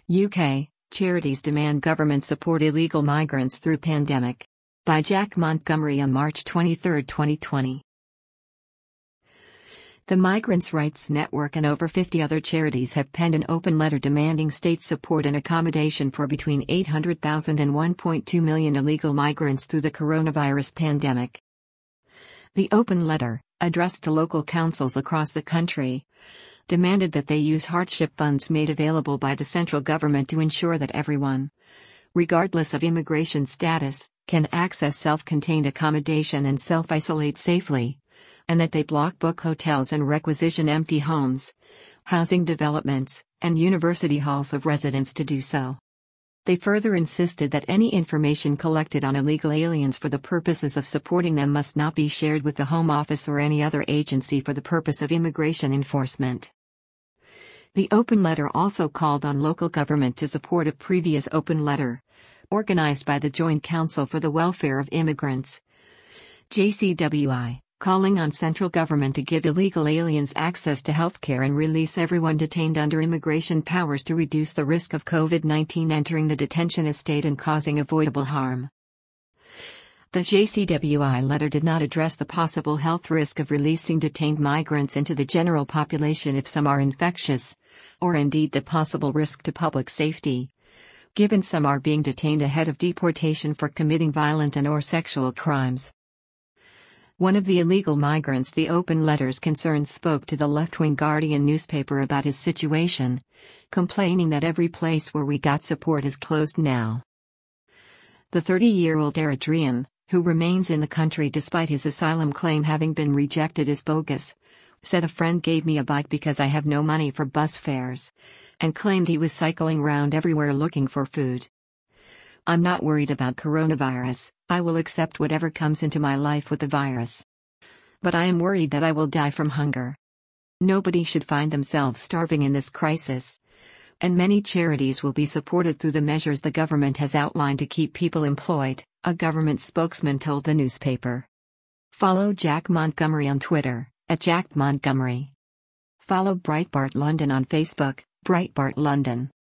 UK, charities demand government support illegal migrants through pandemic. By Jack Montgomery on March 23, 2020. The Migrants' Rights Network and over 50 other charities have penned an open letter demanding state support and accommodation for between 800,000 and 1.2 million illegal migrants through the coronavirus pandemic. The open letter, addressed to local councils across the country, demanded that they use hardship funds made available by the central government to ensure that everyone, regardless of immigration status, can access self-contained accommodation and self-isolate safely, and that they book hotels and requisition empty homes, housing developments, and university halls of residence to do so. They further insisted that any information collected on illegal aliens for the purposes of supporting them must not be shared with the Home Office or any other agency for the purpose of immigration enforcement. The open letter also called on local government to support a previous open letter, organized by the Joint Council for the Welfare of Immigrants, JCWI, calling on central government to give illegal aliens access to healthcare and release everyone detained under immigration powers to reduce the risk of COVID-19 entering the detention estate and causing avoidable harm. The JCWI letter did not address the possible health risk of releasing detained migrants into the general population if some are infectious, or indeed the possible risk to public safety, given some are being detained ahead of deportation for committing violent and/or sexual crimes. One of the illegal migrants the open letter's concern spoke to the left-wing Guardian newspaper about his situation, complaining that every place where we got support is closed now. The 30-year-old Eritrean, who remains in the country despite his asylum claim having been rejected as bogus, said a friend gave me a bike because I have no money for bus fares, and claimed he was cycling around everywhere looking for food. I'm not worried about coronavirus, I will accept whatever comes into my life with the virus. But I am worried that I will die from hunger. Nobody should find themselves starving in this crisis. And many charities will be supported through the measures the government has outlined to keep people employed, a government spokesman told the newspaper. Follow Jack Montgomery on Twitter, @JackMontgomery. Follow Breitbart London on Facebook, Breitbart London.